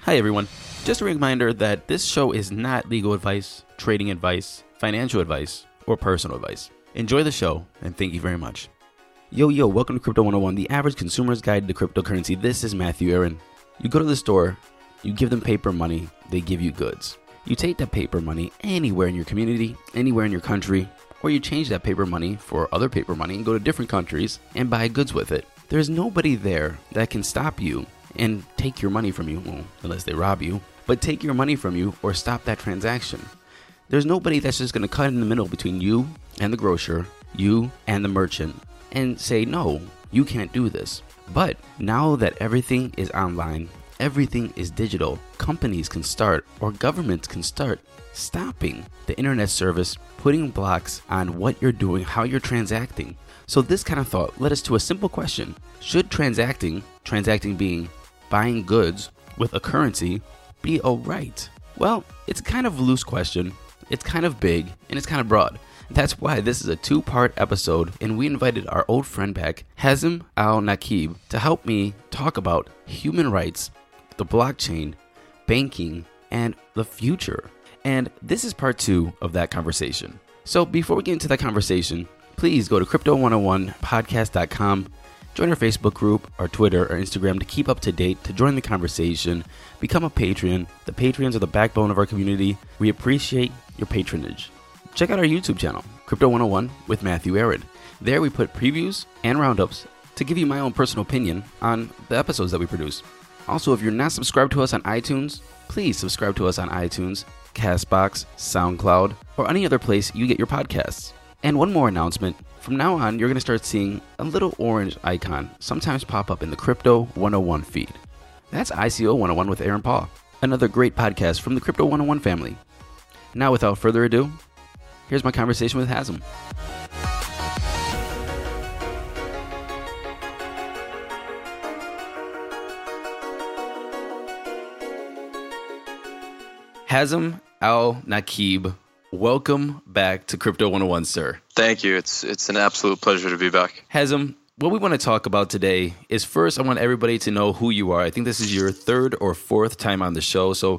Hi, everyone. Just a reminder that this show is not legal advice, trading advice, financial advice, or personal advice. Enjoy the show, and thank you very much. Yo, welcome to Crypto 101, the average consumer's guide to cryptocurrency. This is Matthew Aaron. You go to the store, you give them paper money, they give you goods. You take that paper money anywhere in your community, anywhere in your country, or you change that paper money for other paper money and go to different countries and buy goods with it. There's nobody there that can stop you and take your money from you, well, unless they rob you, but take your money from you or stop that transaction. There's nobody that's just going to cut in the middle between you and the grocer, you and the merchant, and say, no, you can't do this. But now that everything is online, everything is digital, companies can start, or governments can start stopping the internet service, putting blocks on what you're doing, how you're transacting. So this kind of thought led us to a simple question. Should transacting being buying goods with a currency, be alright? Well, it's kind of a loose question, it's kind of big, and it's kind of broad. That's why this is a two-part episode, and we invited our old friend back, Hazem Al-Nakib, to help me talk about human rights, the blockchain, banking, and the future. And this is part 2 of that conversation. So before we get into that conversation, please go to crypto101podcast.com, join our Facebook group, our Twitter, or Instagram to keep up to date, to join the conversation, become a Patreon. The Patreons are the backbone of our community. We appreciate your patronage. Check out our YouTube channel, Crypto 101 with Matthew Aaron. There we put previews and roundups to give you my own personal opinion on the episodes that we produce. Also, if you're not subscribed to us on iTunes, please subscribe to us on iTunes, Castbox, SoundCloud, or any other place you get your podcasts. And one more announcement. From now on, you're going to start seeing a little orange icon sometimes pop up in the Crypto 101 feed. That's ICO 101 with Aaron Paul, another great podcast from the Crypto 101 family. Now, without further ado, here's my conversation with Hazem. Hazem Al-Nakib, welcome back to Crypto 101, sir. Thank you. It's an absolute pleasure to be back. Hazem, what we want to talk about today is, first, I want everybody to know who you are. I think this is your third or fourth time on the show, so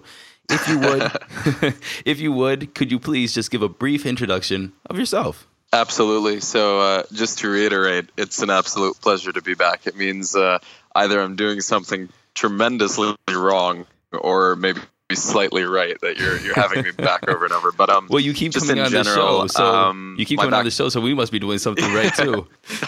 if you would, could you please just give a brief introduction of yourself? Absolutely. So just to reiterate, it's an absolute pleasure to be back. It means either I'm doing something tremendously wrong or maybe slightly right that you're having me back over and over. But well, you keep coming on the show, so you keep coming on the show, so we must be doing something right too.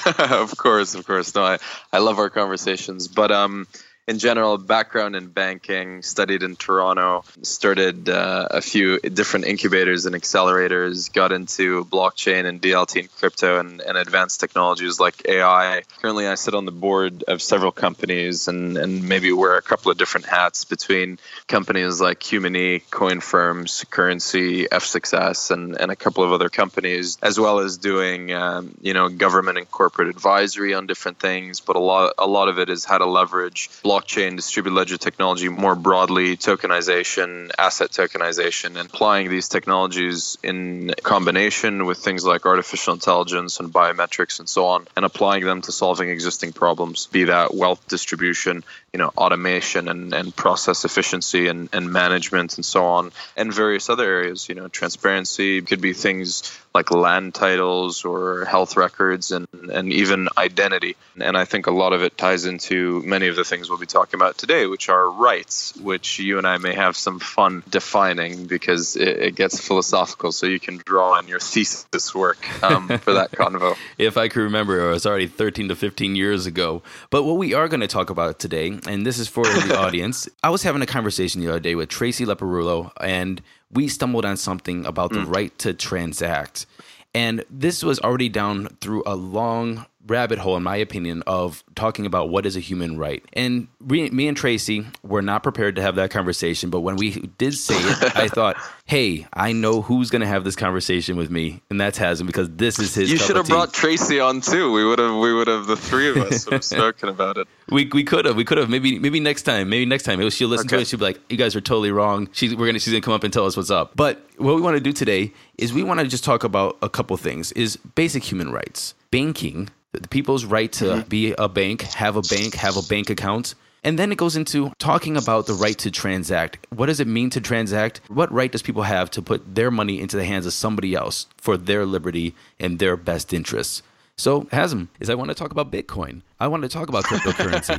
Of course. No, I love our conversations, but in general, background in banking, studied in Toronto, started a few different incubators and accelerators, got into blockchain and DLT and crypto and advanced technologies like AI. Currently, I sit on the board of several companies and maybe wear a couple of different hats between companies like Humani, CoinFirms, Currency, F6S, and a couple of other companies, as well as doing government and corporate advisory on different things. But a lot of it is how to leverage blockchain, distributed ledger technology more broadly, tokenization, asset tokenization, and applying these technologies in combination with things like artificial intelligence and biometrics and so on, and applying them to solving existing problems, be that wealth distribution, automation and process efficiency and management and so on, and various other areas. Transparency could be things like land titles or health records and even identity. And I think a lot of it ties into many of the things we'll be talking about today, which are rights, which you and I may have some fun defining because it gets philosophical, so you can draw on your thesis work for that convo. If I can remember, it was already 13 to 15 years ago. But what we are going to talk about today, and this is for the audience, I was having a conversation the other day with Tracy Leporullo, and we stumbled on something about the right to transact. And this was already down through a long rabbit hole, in my opinion, of talking about what is a human right. And me and Tracy were not prepared to have that conversation, but when we did say it, I thought, hey, I know who's going to have this conversation with me, and that's Hazem, because this is his. You should have brought Tracy on too. We would have the three of us would have spoken about it. We could have. Maybe next time. She'll listen to it. She'll be like, you guys are totally wrong. She's gonna come up and tell us what's up. But what we want to do today is we want to just talk about a couple things. Is basic human rights, banking, the people's right to be a bank, have a bank account, And then it goes into talking about the right to transact. What does it mean to transact? What right does people have to put their money into the hands of somebody else for their liberty and their best interests? So, Hazem, I want to talk about Bitcoin. I want to talk about cryptocurrency.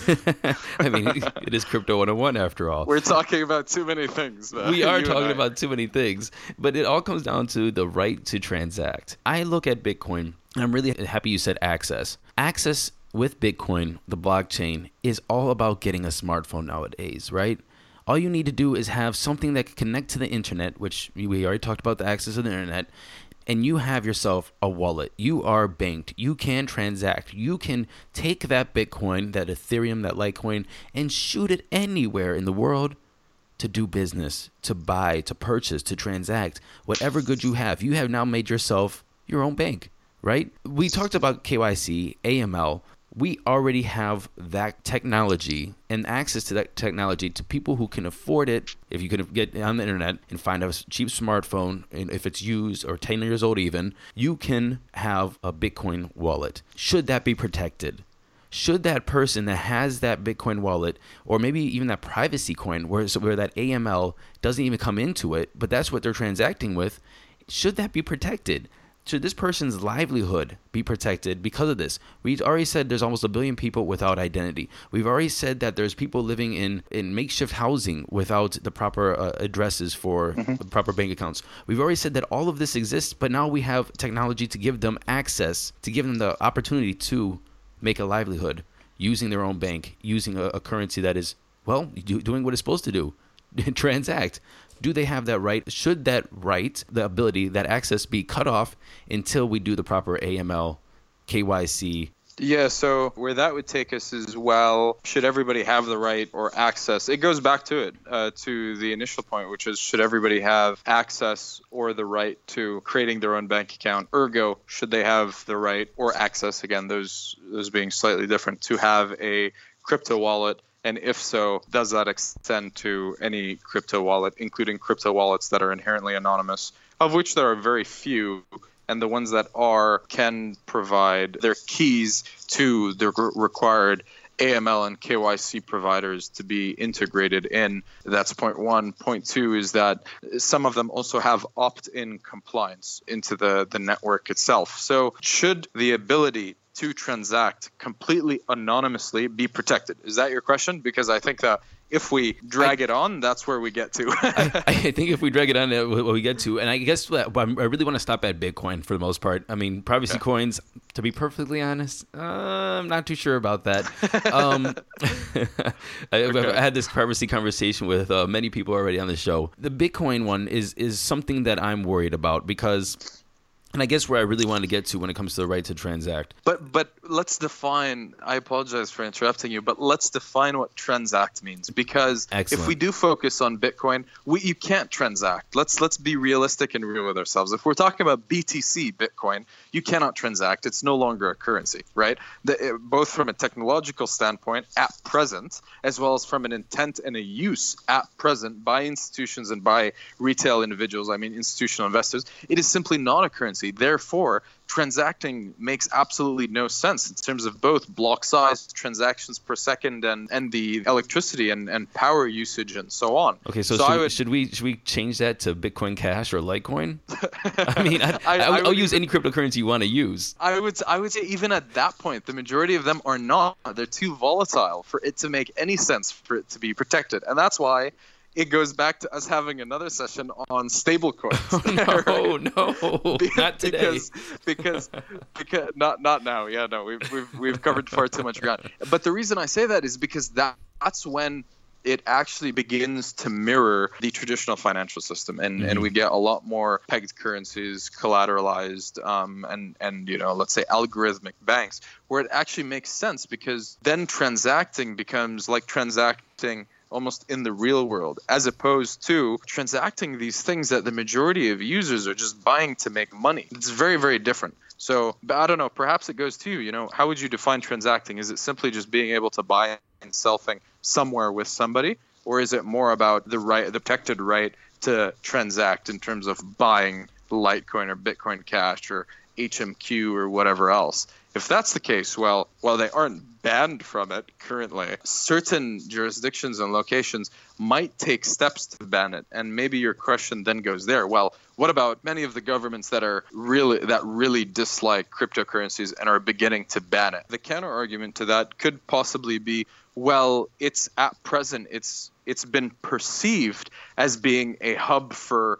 I mean, it is Crypto 101 after all. We're talking about too many things, man. We are talking about too many things. But it all comes down to the right to transact. I look at Bitcoin, and I'm really happy you said access. Access with Bitcoin, the blockchain, is all about getting a smartphone nowadays, right? All you need to do is have something that can connect to the internet, which we already talked about the access to the internet, and you have yourself a wallet. You are banked. You can transact. You can take that Bitcoin, that Ethereum, that Litecoin, and shoot it anywhere in the world to do business, to buy, to purchase, to transact. Whatever good you have now made yourself your own bank, right? We talked about KYC, AML. We already have that technology and access to that technology to people who can afford it. If you can get on the internet and find a cheap smartphone, and if it's used or 10 years old even, you can have a Bitcoin wallet. Should that be protected? Should that person that has that Bitcoin wallet, or maybe even that privacy coin where that AML doesn't even come into it, but that's what they're transacting with, should that be protected? Should this person's livelihood be protected because of this? We've already said there's almost 1 billion people without identity. We've already said that there's people living in makeshift housing without the proper addresses for the proper bank accounts. We've already said that all of this exists, but now we have technology to give them access, to give them the opportunity to make a livelihood using their own bank, using a currency that is, well, doing what it's supposed to do, transact. Do they have that right? Should that right, the ability, that access be cut off until we do the proper AML, KYC? Yeah, so where that would take us is, well, should everybody have the right or access? It goes back to it, to the initial point, which is, should everybody have access or the right to creating their own bank account? Ergo, should they have the right or access, again, those being slightly different, to have a crypto wallet? And if so, does that extend to any crypto wallet, including crypto wallets that are inherently anonymous, of which there are very few, and the ones that are can provide their keys to the required AML and KYC providers to be integrated in? That's point one. Point two is that some of them also have opt-in compliance into the network itself. So should the ability to transact completely anonymously be protected? Is that your question? Because I think that if we drag it on, that's where we get to. I think if we drag it on, what we get to, and I guess that I really want to stop at Bitcoin for the most part. I mean, privacy coins, to be perfectly honest, I'm not too sure about that. I've had this privacy conversation with many people already on the show. The Bitcoin one is something that I'm worried about because... And I guess where I really want to get to when it comes to the right to transact. But let's define, I apologize for interrupting you, but let's define what transact means. Because if we do focus on Bitcoin, you can't transact. Let's be realistic and real with ourselves. If we're talking about BTC, Bitcoin, you cannot transact. It's no longer a currency, right? Both from a technological standpoint at present, as well as from an intent and a use at present by institutions and by retail individuals, I mean institutional investors, it is simply not a currency. Therefore, transacting makes absolutely no sense in terms of both block size, transactions per second, and the electricity and power usage and so on. Okay, so should we change that to Bitcoin Cash or Litecoin? I mean, I'll use any cryptocurrency you want to use. I would say even at that point, the majority of them are not. They're too volatile for it to make any sense for it to be protected, and that's why it goes back to us having another session on stablecoins. Oh no, not today. Because not now. Yeah, no, we've covered far too much ground. But the reason I say that is because that's when it actually begins to mirror the traditional financial system, and we get a lot more pegged currencies, collateralized, and let's say algorithmic banks, where it actually makes sense, because then transacting becomes like transacting almost in the real world, as opposed to transacting these things that the majority of users are just buying to make money. It's very, very different. So, but I don't know, perhaps it goes to you, how would you define transacting? Is it simply just being able to buy and sell things somewhere with somebody? Or is it more about the protected right to transact in terms of buying Litecoin or Bitcoin Cash or HMQ or whatever else? If that's the case, well, they aren't banned from it currently. Certain jurisdictions and locations might take steps to ban it, and maybe your question then goes there. Well, what about many of the governments that really dislike cryptocurrencies and are beginning to ban it? The counter argument to that could possibly be, well, it's at present it's been perceived as being a hub for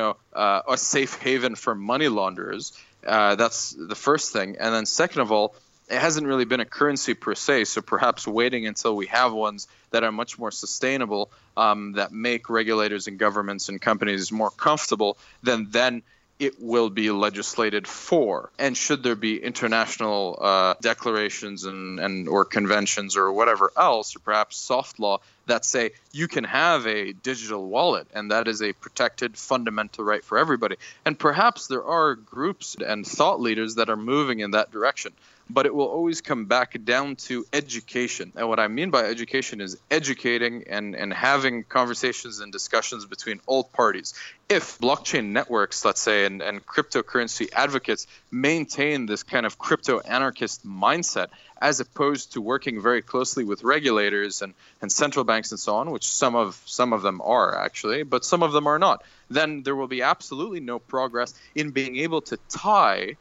a safe haven for money launderers. That's the first thing. And then second of all, it hasn't really been a currency per se, so perhaps waiting until we have ones that are much more sustainable, that make regulators and governments and companies more comfortable, then it will be legislated for. And should there be international declarations and or conventions or whatever else, or perhaps soft law that say you can have a digital wallet and that is a protected fundamental right for everybody. And perhaps there are groups and thought leaders that are moving in that direction. But it will always come back down to education. And what I mean by education is educating and having conversations and discussions between all parties. If blockchain networks, let's say, and cryptocurrency advocates maintain this kind of crypto anarchist mindset, as opposed to working very closely with regulators and central banks and so on, which some of them are actually, but some of them are not, then there will be absolutely no progress in being able to tie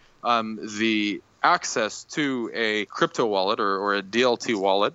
the access to a crypto wallet or a DLT wallet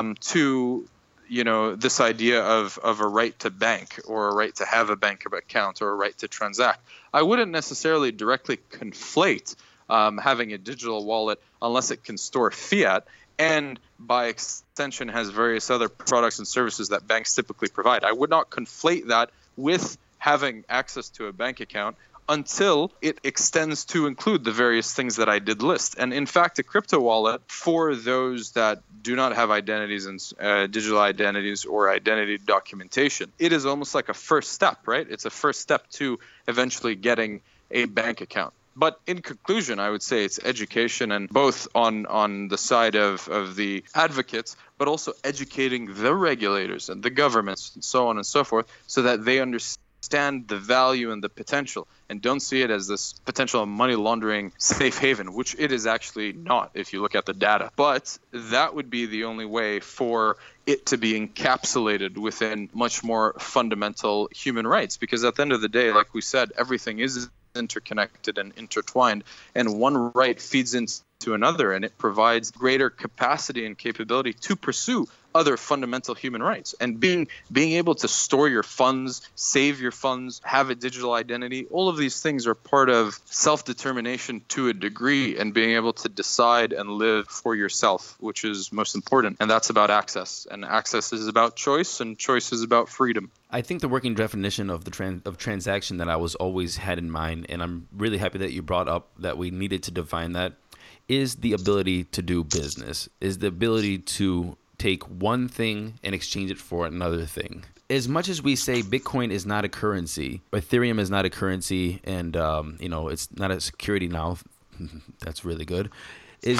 to this idea of a right to bank or a right to have a bank account or a right to transact. I wouldn't necessarily directly conflate having a digital wallet unless it can store fiat and by extension has various other products and services that banks typically provide. I would not conflate that with having access to a bank account until it extends to include the various things that I did list. And in fact, a crypto wallet, for those that do not have identities and digital identities or identity documentation, it is almost like a first step, right? It's a first step to eventually getting a bank account. But in conclusion, I would say it's education, and both on the side of the advocates, but also educating the regulators and the governments and so on and so forth, so that they understand the value and the potential and don't see it as this potential money laundering safe haven, which it is actually not if you look at the data. But that would be the only way for it to be encapsulated within much more fundamental human rights. Because at the end of the day, like we said, everything is interconnected and intertwined, and one right feeds into another, and it provides greater capacity and capability to pursue other fundamental human rights. And being able to store your funds, save your funds, have a digital identity, all of these things are part of self-determination to a degree, and being able to decide and live for yourself, which is most important. And that's about access. And access is about choice, and choice is about freedom. I think the working definition of the transaction that I was always had in mind, and I'm really happy that you brought up that we needed to define that, is the ability to do business, is the ability to take one thing and exchange it for another thing. As much as we say Bitcoin is not a currency, Ethereum is not a currency, and it's not a security now, that's really good, is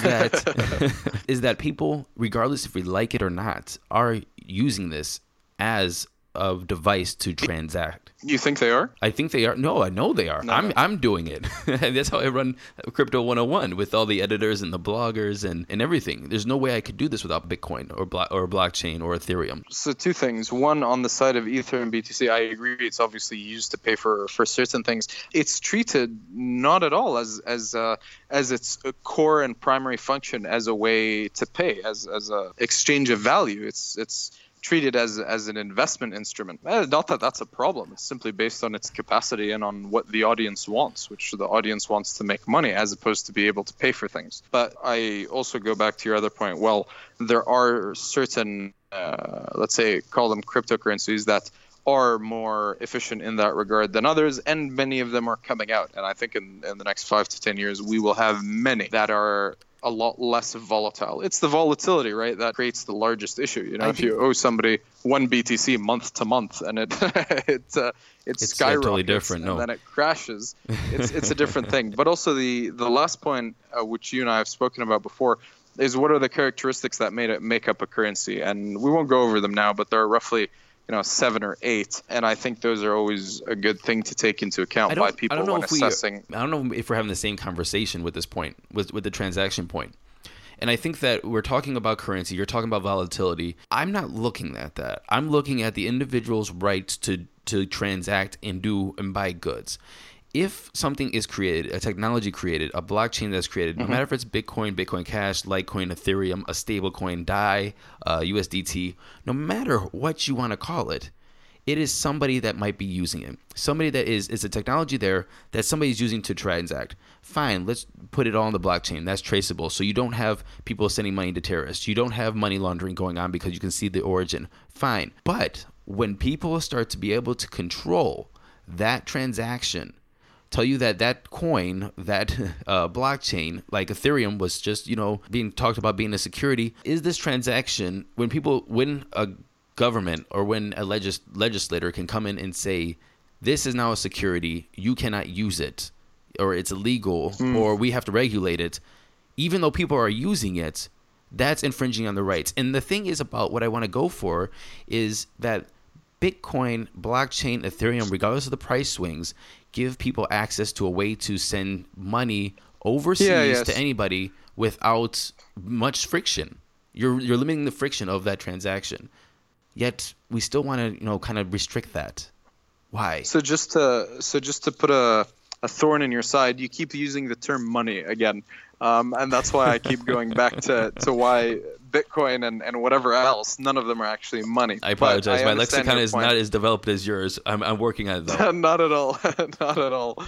that people, regardless if we like it or not, are using this as a device to transact. You think they are? I think they are. No, I know they are. No. I'm doing it. That's how I run Crypto 101 with all the editors and the bloggers and everything. There's no way I could do this without Bitcoin or blockchain or Ethereum. So two things. One, on the side of Ether and BTC, I agree. It's obviously used to pay for certain things. It's treated not at all as its core and primary function as a way to pay, as a exchange of value. It's treated as an investment instrument. Not that that's a problem. It's simply based on its capacity and on what the audience wants, which the audience wants to make money as opposed to be able to pay for things. But I also go back to your other point. Well, there are certain, let's say, call them cryptocurrencies that are more efficient in that regard than others, and many of them are coming out. And I think in the next 5 to 10 years, we will have many that are a lot less volatile. It's the volatility, right, that creates the largest issue. If you owe somebody one BTC month to month and it skyrockets totally different, and then it crashes, it's a different thing. But also the last point, which you and I have spoken about before, is what are the characteristics that make up a currency? And we won't go over them now, but there are roughly 7 or 8, and I think those are always a good thing to take into account by people when assessing. I don't know if we're having the same conversation with this point, with the transaction point. And I think that we're talking about currency, you're talking about volatility. I'm not looking at that. I'm looking at the individual's rights to transact and buy goods. If something is created, a technology created, a blockchain that's created, no matter if it's Bitcoin, Bitcoin Cash, Litecoin, Ethereum, a stablecoin, DAI, USDT, no matter what you want to call it, it is somebody that might be using it. Somebody that is a technology there that somebody's using to transact. Fine, let's put it all on the blockchain. That's traceable. So you don't have people sending money to terrorists. You don't have money laundering going on because you can see the origin. Fine. But when people start to be able to control that transaction, tell you that coin, that blockchain, like Ethereum was just, being talked about being a security, is this transaction when a government or when a legislator can come in and say, this is now a security, you cannot use it, or it's illegal, or we have to regulate it, even though people are using it, that's infringing on the rights. And the thing is about what I want to go for is that Bitcoin, blockchain, Ethereum, regardless of the price swings, give people access to a way to send money overseas to anybody without much friction. You're limiting the friction of that transaction. Yet we still want to, kind of restrict that. Why? So just to put a thorn in your side, you keep using the term money again, and that's why I keep going back to why Bitcoin and whatever else, none of them are actually money. I apologize. My lexicon is not as developed as yours. I'm working on it though. Not at all. Not at all.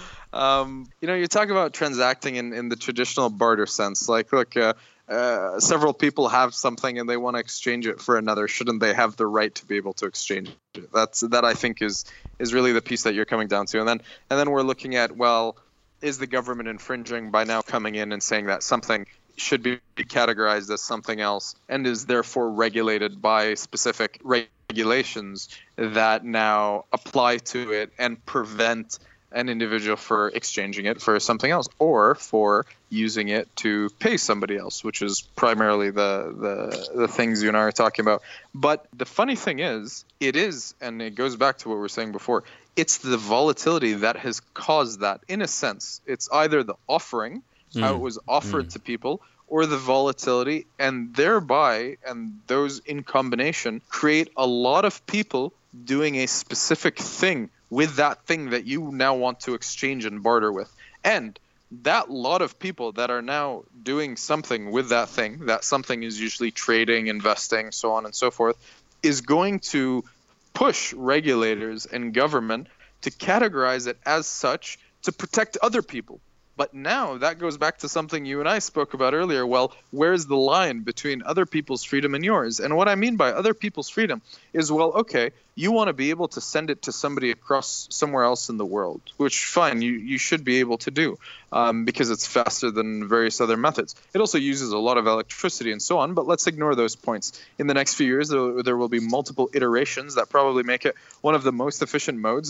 You're talking about transacting in the traditional barter sense. Like, look, several people have something and they want to exchange it for another. Shouldn't they have the right to be able to exchange it? That I think is really the piece that you're coming down to. And then we're looking at, well, is the government infringing by now coming in and saying that something should be categorized as something else and is therefore regulated by specific regulations that now apply to it and prevent an individual for exchanging it for something else or for using it to pay somebody else, which is primarily the things you and I are talking about. But the funny thing is, and it goes back to what we were saying before, it's the volatility that has caused that. In a sense, it's either the offering, how it was offered to people, or the volatility, and thereby, and those in combination, create a lot of people doing a specific thing with that thing that you now want to exchange and barter with. And that lot of people that are now doing something with that thing, that something is usually trading, investing, so on and so forth, is going to push regulators and government to categorize it as such to protect other people. But now that goes back to something you and I spoke about earlier. Well, where's the line between other people's freedom and yours? And what I mean by other people's freedom is, well, okay, you want to be able to send it to somebody across somewhere else in the world, which fine, you should be able to do because it's faster than various other methods. It also uses a lot of electricity and so on, but let's ignore those points. In the next few years, there will be multiple iterations that probably make it one of the most efficient modes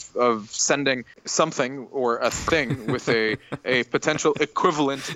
of sending something or a thing with a potential equivalent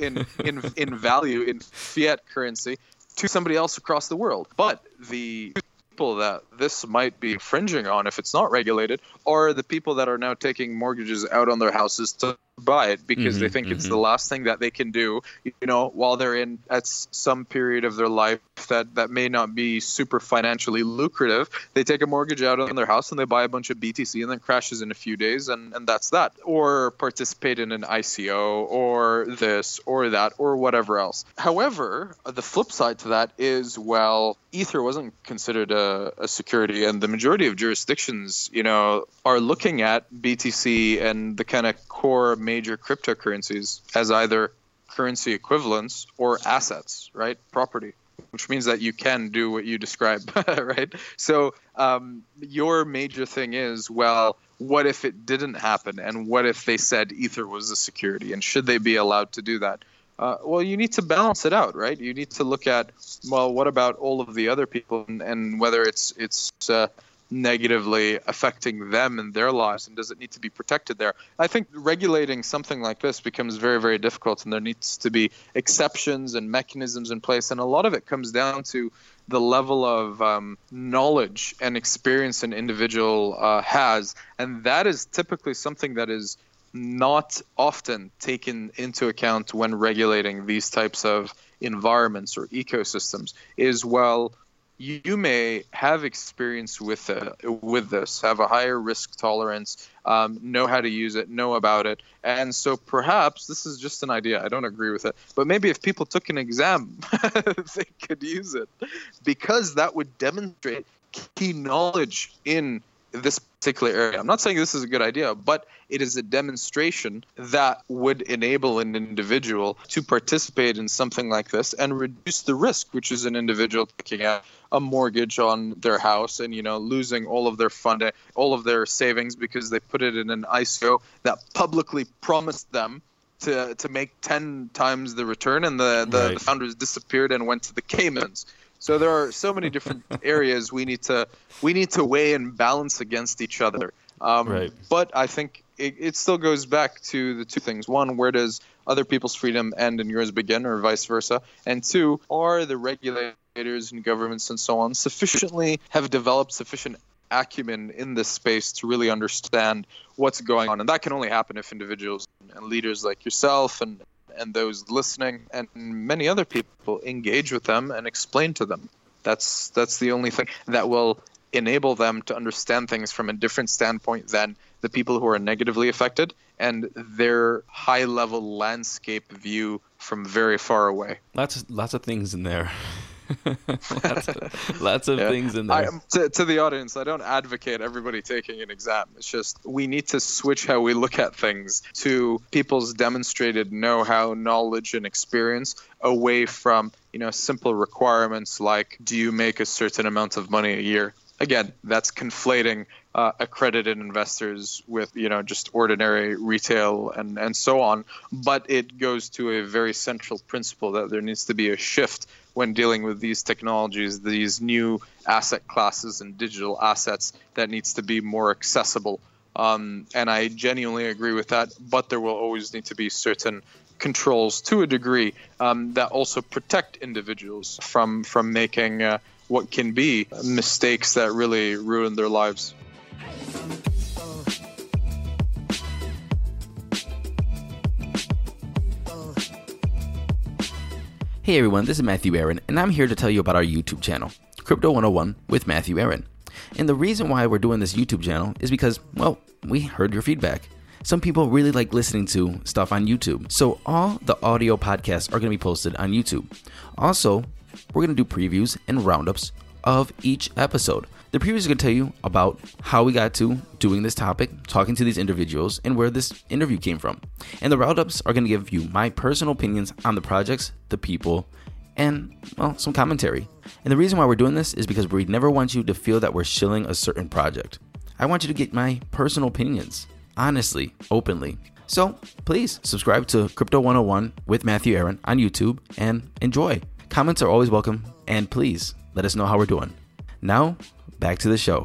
in value in fiat currency to somebody else across the world. But the people that this might be infringing on, if it's not regulated, are the people that are now taking mortgages out on their houses to buy it because they think it's the last thing that they can do, while they're in at some period of their life that may not be super financially lucrative. They take a mortgage out on their house and they buy a bunch of BTC and then crashes in a few days, and that's that. Or participate in an ICO or this or that or whatever else. However, the flip side to that is, well, Ether wasn't considered a security, and the majority of jurisdictions, are looking at BTC and the kind of core major cryptocurrencies as either currency equivalents or assets, right? Property, which means that you can do what you describe, right? So your major thing is, well, what if it didn't happen? And what if they said Ether was a security? And should they be allowed to do that? Well, you need to balance it out, right? You need to look at, well, what about all of the other people and whether it's negatively affecting them and their lives, and does it need to be protected there? I think regulating something like this becomes very, very difficult, and there needs to be exceptions and mechanisms in place, and a lot of it comes down to the level of knowledge and experience an individual has, and that is typically something that is not often taken into account when regulating these types of environments or ecosystems is, well, you may have experience with this, have a higher risk tolerance, know how to use it, know about it. And so perhaps this is just an idea. I don't agree with it. But maybe if people took an exam, they could use it, because that would demonstrate key knowledge in this particular area. I'm not saying this is a good idea, but it is a demonstration that would enable an individual to participate in something like this and reduce the risk, which is an individual taking out a mortgage on their house and, losing all of their funding, all of their savings, because they put it in an ICO that publicly promised them to make 10 times the return, and the founders disappeared and went to the Caymans. So there are so many different areas we need to weigh and balance against each other. But I think it still goes back to the two things. One, where does other people's freedom end and yours begin, or vice versa? And two, are the regulators and governments and so on have developed sufficient acumen in this space to really understand what's going on? And that can only happen if individuals and leaders like yourself and those listening and many other people engage with them and explain to them. That's the only thing that will enable them to understand things from a different standpoint than the people who are negatively affected and their high-level landscape view from very far away. Lots of things in there. lots of things in there. To the audience, I don't advocate everybody taking an exam. It's just we need to switch how we look at things to people's demonstrated know-how, knowledge, and experience, away from simple requirements like, do you make a certain amount of money a year? Again, that's conflating accredited investors with just ordinary retail and so on. But it goes to a very central principle that there needs to be a shift when dealing with these technologies, these new asset classes and digital assets, that needs to be more accessible. And I genuinely agree with that, but there will always need to be certain controls to a degree that also protect individuals from making what can be mistakes that really ruin their lives. Hey everyone, this is Matthew Aaron, and I'm here to tell you about our YouTube channel, Crypto 101 with Matthew Aaron. And the reason why we're doing this YouTube channel is because, well, we heard your feedback. Some people really like listening to stuff on YouTube, so all the audio podcasts are going to be posted on YouTube. Also, we're going to do previews and roundups of each episode. The previews are going to tell you about how we got to doing this topic, talking to these individuals, and where this interview came from. And the roundups are going to give you my personal opinions on the projects, the people, and, well, some commentary. And the reason why we're doing this is because we never want you to feel that we're shilling a certain project. I want you to get my personal opinions, honestly, openly. So please subscribe to Crypto 101 with Matthew Aaron on YouTube and enjoy. Comments are always welcome, and please let us know how we're doing. Now, back to the show.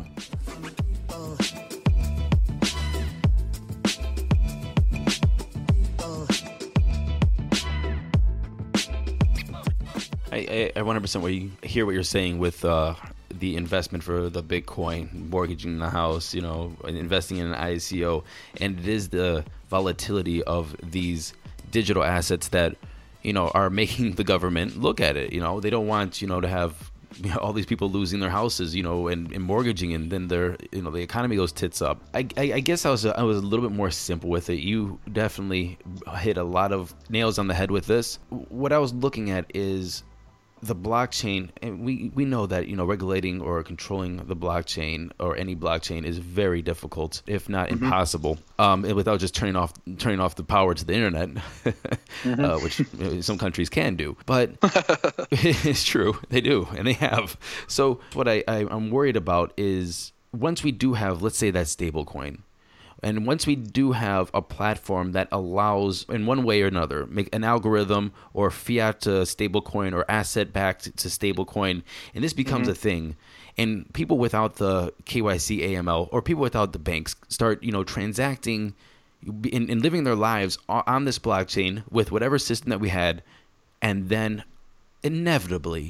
I 100% hear what you're saying with the investment for the Bitcoin, mortgaging the house, investing in an ICO, and it is the volatility of these digital assets that are making the government look at it. They don't want to have all these people losing their houses, and mortgaging, and then the economy goes tits up. I guess I was a little bit more simple with it. You definitely hit a lot of nails on the head with this. What I was looking at is the blockchain, and we know that regulating or controlling the blockchain or any blockchain is very difficult, if not impossible, without just turning off the power to the internet, which some countries can do. But it's true, they do, and they have. So what I'm worried about is once we do have, let's say, that stable coin, and once we do have a platform that allows, in one way or another, make an algorithm or fiat to stablecoin or asset backed to stablecoin, and this becomes a thing, and people without the KYC AML or people without the banks start, transacting and living their lives on this blockchain with whatever system that we had, and then inevitably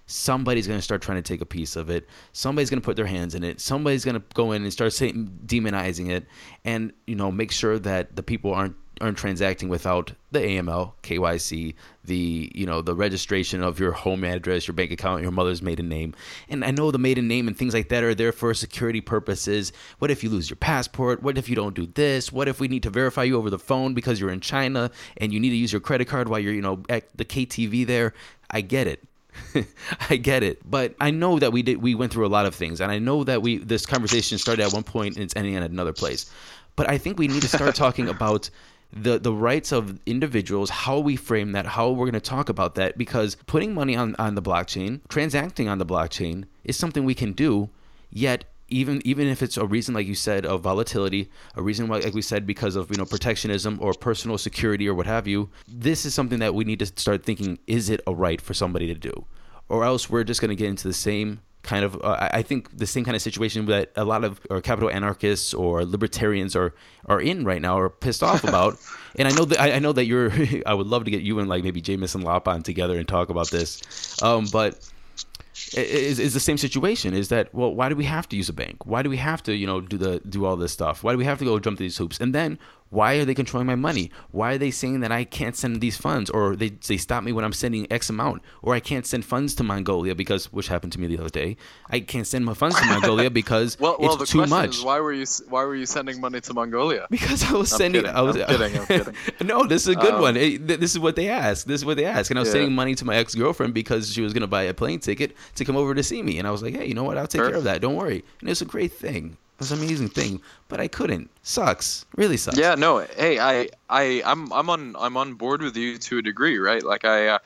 somebody's going to start trying to take a piece of it. Somebody's going to put their hands in it. Somebody's going to go in and start demonizing it, and make sure that the people aren't transacting without the AML, KYC, the registration of your home address, your bank account, your mother's maiden name. And I know the maiden name and things like that are there for security purposes. What if you lose your passport? What if you don't do this? What if we need to verify you over the phone because you're in China and you need to use your credit card while you're, at the KTV there? I get it. I get it. But I know that we went through a lot of things, and I know that this conversation started at one point and it's ending at another place. But I think we need to start talking about the rights of individuals, how we frame that, how we're going to talk about that, because putting money on the blockchain, transacting on the blockchain is something we can do, yet even if it's a reason, like you said, of volatility, a reason why, like we said, because of protectionism or personal security or what have you, this is something that we need to start thinking, is it a right for somebody to do? Or else we're just going to get into the same kind of I think the same kind of situation that a lot of capital anarchists or libertarians are in right now, are pissed off about. And I know that you're I would love to get you and like maybe Jameson Lop on together and talk about this, but it's the same situation. Is that, well, why do we have to use a bank? Why do we have to do all this stuff? Why do we have to go jump through these hoops? And then why are they controlling my money? Why are they saying that I can't send these funds, or they stop me when I'm sending X amount, or I can't send funds to Mongolia because, which happened to me the other day, I can't send my funds to Mongolia because it's too much. Is why were you sending money to Mongolia? Because I was sending. I'm kidding. No, this is a good one. This is what they asked. And I was sending money to my ex-girlfriend because she was going to buy a plane ticket to come over to see me, and I was like, hey, you know what? I'll take care of that. Don't worry. And it's a great thing. It's an amazing thing, but I couldn't. Sucks. Really sucks. Yeah, no. Hey, I'm on board with you to a degree, right? Like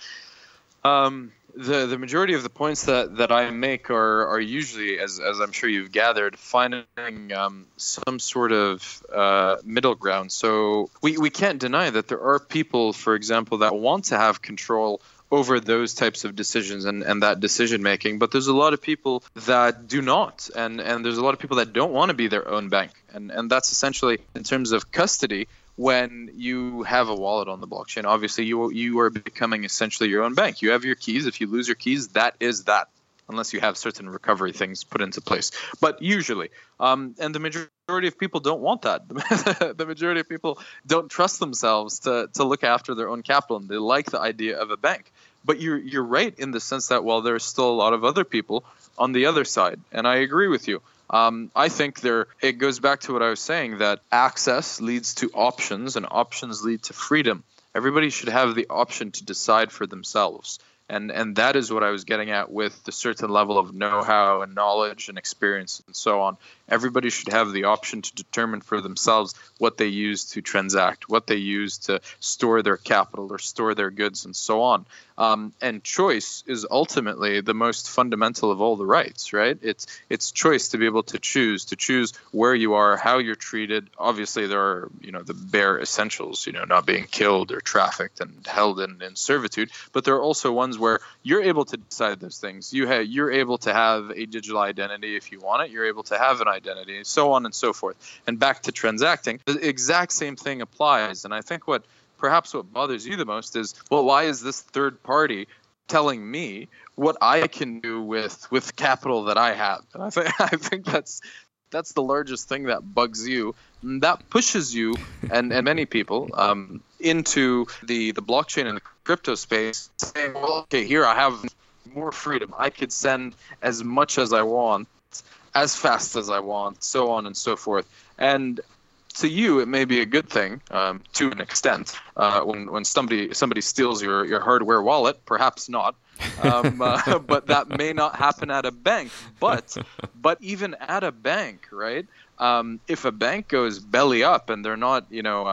the majority of the points that I make are usually, as I'm sure you've gathered, finding some sort of middle ground. So we can't deny that there are people, for example, that want to have control over those types of decisions and that decision making, but there's a lot of people that do not, and there's a lot of people that don't want to be their own bank, and that's essentially, in terms of custody, when you have a wallet on the blockchain, obviously you are becoming essentially your own bank. You have your keys. If you lose your keys, that is that, unless you have certain recovery things put into place. But usually, and the majority of people don't want that. The majority of people don't trust themselves to look after their own capital, and they like the idea of a bank. But you're right in the sense that, well, there's still a lot of other people on the other side, and I agree with you. I think it goes back to what I was saying, that access leads to options, and options lead to freedom. Everybody should have the option to decide for themselves. And that is what I was getting at with the certain level of know-how and knowledge and experience and so on. Everybody should have the option to determine for themselves what they use to transact, what they use to store their capital or store their goods and so on. And choice is ultimately the most fundamental of all the rights, right? It's choice to be able to choose where you are, how you're treated. Obviously, there are, the bare essentials, not being killed or trafficked and held in servitude. But there are also ones where you're able to decide those things. You're able to have a digital identity if you want it. You're able to have an identity, so on and so forth. And back to transacting, the exact same thing applies. And I think perhaps what bothers you the most is, well, why is this third party telling me what I can do with capital that I have? And I think that's the largest thing that bugs you. And that pushes you and many people into the blockchain and the crypto space, saying, well, okay, here I have more freedom. I could send as much as I want, as fast as I want, so on and so forth. And to you, it may be a good thing to an extent. When somebody steals your hardware wallet, perhaps not. But that may not happen at a bank. But even at a bank, right? If a bank goes belly up and they're not,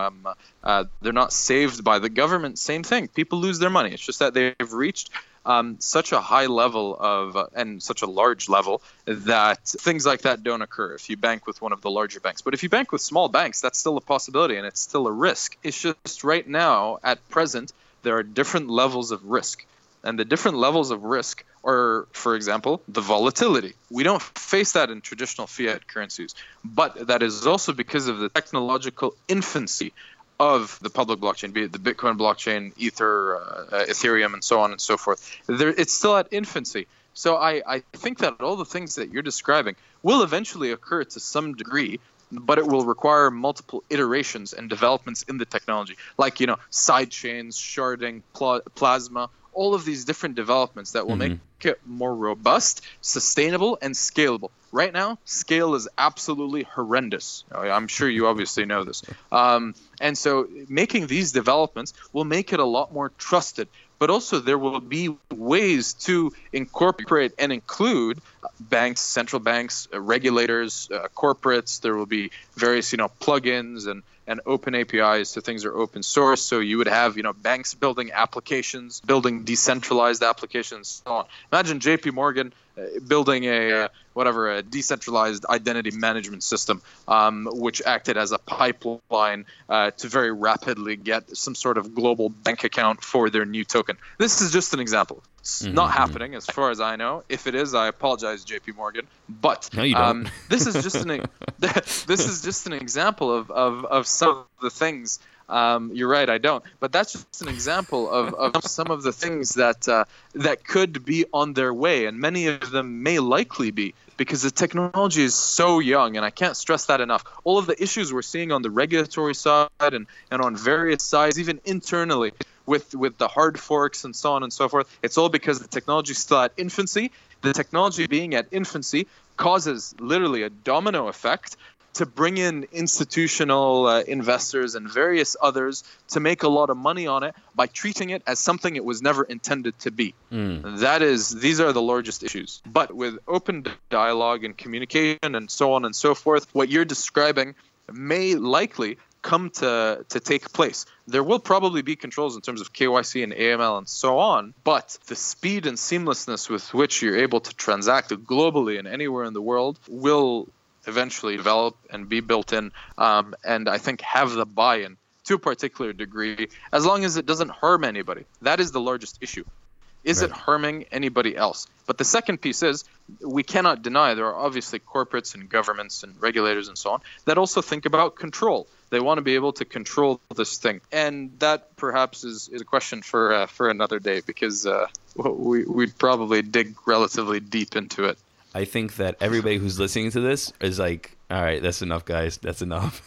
they're not saved by the government, same thing. People lose their money. It's just that they've reached such a high level and such a large level that things like that don't occur if you bank with one of the larger banks. But if you bank with small banks, that's still a possibility and it's still a risk. It's just right now, at present, there are different levels of risk. And the different levels of risk are, for example, the volatility. We don't face that in traditional fiat currencies, but that is also because of the technological infancy of the public blockchain, be it the Bitcoin blockchain, Ether, Ethereum, and so on and so forth. It's still at infancy. So I think that all the things that you're describing will eventually occur to some degree, but it will require multiple iterations and developments in the technology, like, side chains, sharding, plasma, all of these different developments that will make it more robust, sustainable, and scalable. Right now, scale is absolutely horrendous. I'm sure you obviously know this. And so making these developments will make it a lot more trusted. But also there will be ways to incorporate and include banks, central banks, regulators, corporates. There will be various, plugins and open APIs, so things are open source. So you would have, banks building applications, building decentralized applications, and so on. Imagine JP Morgan building a decentralized identity management system, which acted as a pipeline to very rapidly get some sort of global bank account for their new token. This is just an example. It's not happening as far as I know. If it is, I apologize, JP Morgan. But no, you don't. This is just an example of some of the things. You're right, I don't. But that's just an example of some of the things that could be on their way, and many of them may likely be, because the technology is so young, and I can't stress that enough. All of the issues we're seeing on the regulatory side and on various sides, even internally, with the hard forks and so on and so forth, it's all because the technology is still at infancy. The technology being at infancy causes literally a domino effect to bring in institutional investors and various others to make a lot of money on it by treating it as something it was never intended to be. These are the largest issues. But with open dialogue and communication and so on and so forth, what you're describing may likely come to take place. There will probably be controls in terms of KYC and AML and so on, but the speed and seamlessness with which you're able to transact globally and anywhere in the world will eventually develop and be built in, and I think have the buy-in to a particular degree, as long as it doesn't harm anybody. That is the largest issue. Is it harming anybody else? But the second piece is, we cannot deny there are obviously corporates and governments and regulators and so on that also think about control. They want to be able to control this thing. And that perhaps is a question for another day, because we'd probably dig relatively deep into it. I think that everybody who's listening to this is like, all right, that's enough, guys. That's enough.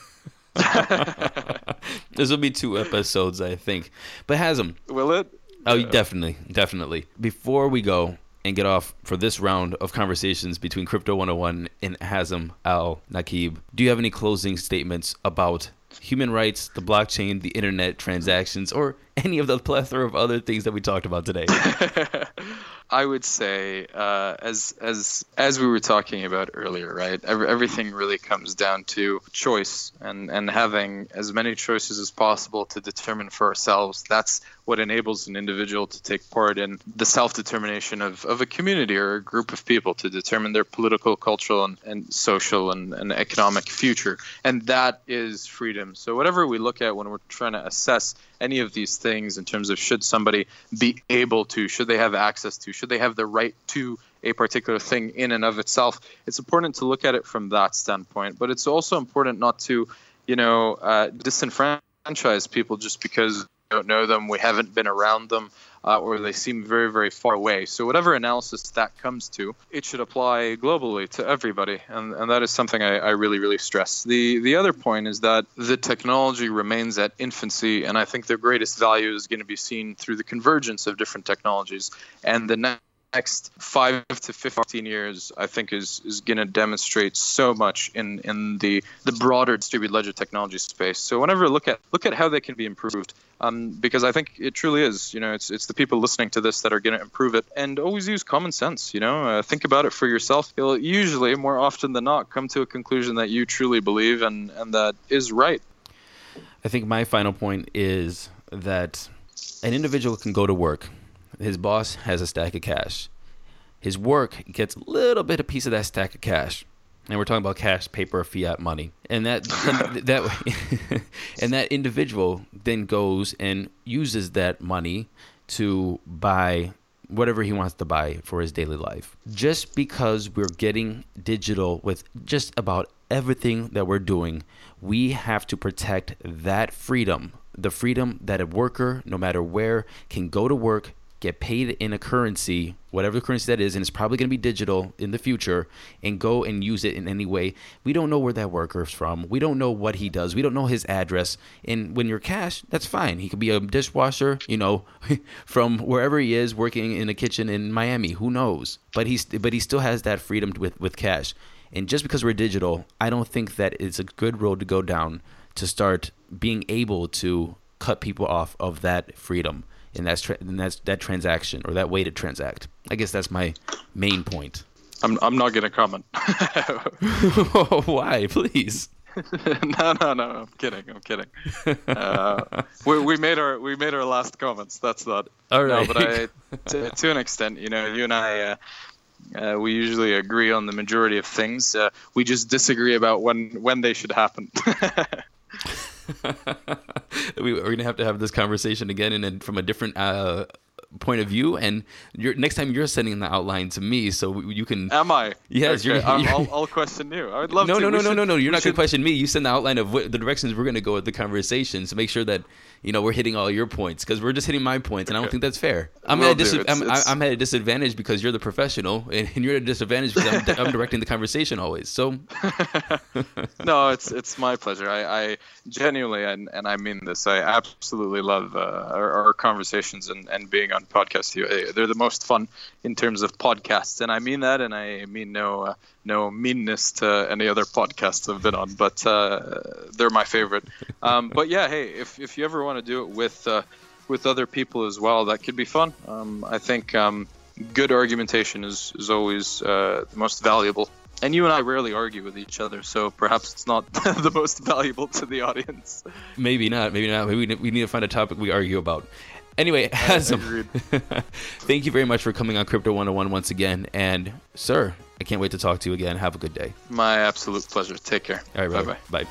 This will be 2 episodes, I think. But Hazem. Will it? Oh, definitely. Before we go and get off for this round of conversations between Crypto 101 and Hazem Al-Nakib, do you have any closing statements about human rights, the blockchain, the internet, transactions, or any of the plethora of other things that we talked about today? I would say, as we were talking about earlier, right? Everything really comes down to choice and having as many choices as possible to determine for ourselves. That's what enables an individual to take part in the self-determination of a community or a group of people to determine their political, cultural, and social and economic future. And that is freedom. So whatever we look at when we're trying to assess any of these things in terms of should somebody be able to, should they have access to, should they have the right to a particular thing in and of itself, it's important to look at it from that standpoint. But it's also important not to, disenfranchise people just because we don't know them, we haven't been around them, or they seem very, very far away. So whatever analysis that comes to, it should apply globally to everybody. And that is something I really, really stress. The other point is that the technology remains at infancy, and I think the greatest value is going to be seen through the convergence of different technologies. And the next 5 to 15 years, I think, is going to demonstrate so much in the broader distributed ledger technology space. So whenever look at how they can be improved, because I think it truly is, it's the people listening to this that are going to improve it. And always use common sense, think about it for yourself. You'll usually, more often than not, come to a conclusion that you truly believe and that is right. I think my final point is that an individual can go to work. His boss has a stack of cash. His work gets a little bit of piece of that stack of cash. And we're talking about cash, paper, fiat money. And that and that individual then goes and uses that money to buy whatever he wants to buy for his daily life. Just because we're getting digital with just about everything that we're doing, we have to protect that freedom. The freedom that a worker, no matter where, can go to work, get paid in a currency, whatever the currency that is, and it's probably going to be digital in the future, and go and use it in any way. We don't know where that worker's from. We don't know what he does. We don't know his address. And when you're cash, that's fine. He could be a dishwasher, from wherever he is, working in a kitchen in Miami. Who knows? But he still has that freedom with cash. And just because we're digital, I don't think that it's a good road to go down to start being able to cut people off of that freedom. And that's that transaction, or that way to transact. I guess that's my main point. I'm not going to comment. Why, please? No. I'm kidding. We made our last comments. That's not. All right. No, but to an extent, you and I, we usually agree on the majority of things. We just disagree about when they should happen. We're going to have this conversation again, and then from a different point of view. And next time you're sending the outline to me, so you can. Am I? Yes, okay. I'll question you. I would love to. No. You're not going to question me. You send the outline of the directions we're going to go with the conversation, so make sure that we're hitting all your points, because we're just hitting my points, and I don't think that's fair. I'm at a disadvantage because you're the professional, and you're at a disadvantage because I'm directing the conversation always. So. No, it's my pleasure. I genuinely, and I mean this, I absolutely love our conversations and being on podcasts. They're the most fun in terms of podcasts, and I mean that, and I mean no meanness to any other podcasts I've been on, but they're my favorite. But yeah, hey, if you ever want to do it with other people as well, that could be fun. I think good argumentation is always the most valuable. And you and I rarely argue with each other, so perhaps it's not the most valuable to the audience. Maybe not. Maybe we need to find a topic we argue about. Anyway, Hazem, thank you very much for coming on Crypto 101 once again. And, sir, I can't wait to talk to you again. Have a good day. My absolute pleasure. Take care. All right, brother. Bye.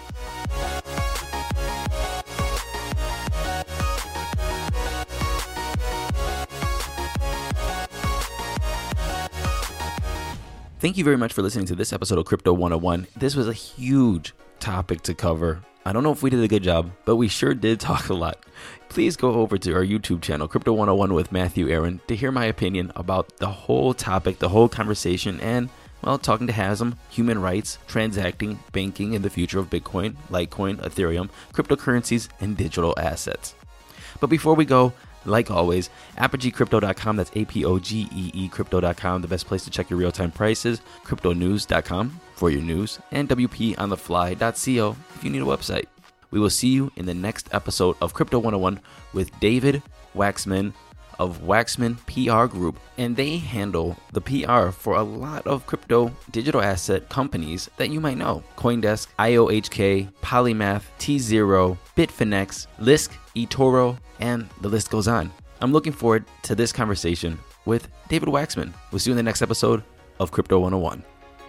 Thank you very much for listening to this episode of Crypto 101. This was a huge topic to cover. I don't know if we did a good job, but we sure did talk a lot. Please go over to our YouTube channel, Crypto 101 with Matthew Aaron, to hear my opinion about the whole topic, the whole conversation, and, well, talking to Hazem, human rights, transacting, banking, and the future of Bitcoin, Litecoin, Ethereum, cryptocurrencies, and digital assets. But before we go, like always, ApogeeCrypto.com, that's APOGEE Crypto.com, the best place to check your real-time prices, CryptoNews.com for your news, and WPOnTheFly.co if you need a website. We will see you in the next episode of Crypto 101 with David Waxman of Waxman PR Group, and they handle the PR for a lot of crypto digital asset companies that you might know: CoinDesk, IOHK, Polymath, T0, Bitfinex, Lisk, eToro, and the list goes on. I'm looking forward to this conversation with David Waxman. We'll see you in the next episode of Crypto 101.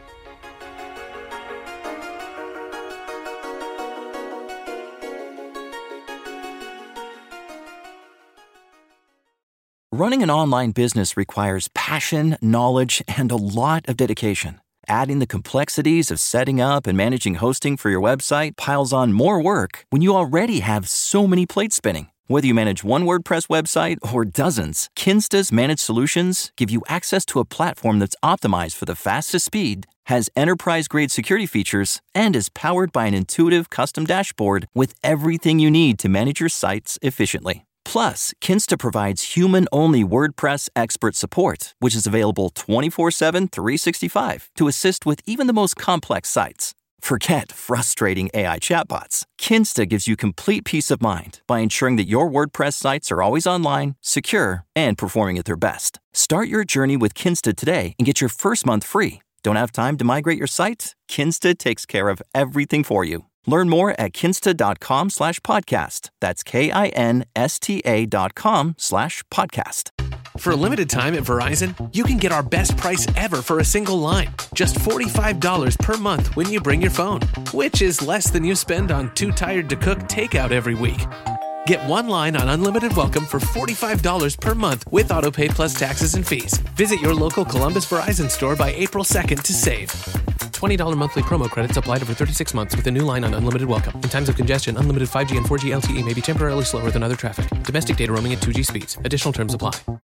Running an online business requires passion, knowledge, and a lot of dedication. Adding the complexities of setting up and managing hosting for your website piles on more work when you already have so many plates spinning. Whether you manage one WordPress website or dozens, Kinsta's managed solutions give you access to a platform that's optimized for the fastest speed, has enterprise-grade security features, and is powered by an intuitive custom dashboard with everything you need to manage your sites efficiently. Plus, Kinsta provides human-only WordPress expert support, which is available 24/7, 365 to assist with even the most complex sites. Forget frustrating AI chatbots. Kinsta gives you complete peace of mind by ensuring that your WordPress sites are always online, secure, and performing at their best. Start your journey with Kinsta today and get your first month free. Don't have time to migrate your site? Kinsta takes care of everything for you. Learn more at kinsta.com/podcast. That's KINSTA.com/podcast. For a limited time at Verizon, you can get our best price ever for a single line. Just $45 per month when you bring your phone, which is less than you spend on Too Tired to Cook takeout every week. Get one line on Unlimited Welcome for $45 per month with AutoPay plus taxes and fees. Visit your local Columbus Verizon store by April 2nd to save. $20 monthly promo credits applied over 36 months with a new line on Unlimited Welcome. In times of congestion, unlimited 5G and 4G LTE may be temporarily slower than other traffic. Domestic data roaming at 2G speeds. Additional terms apply.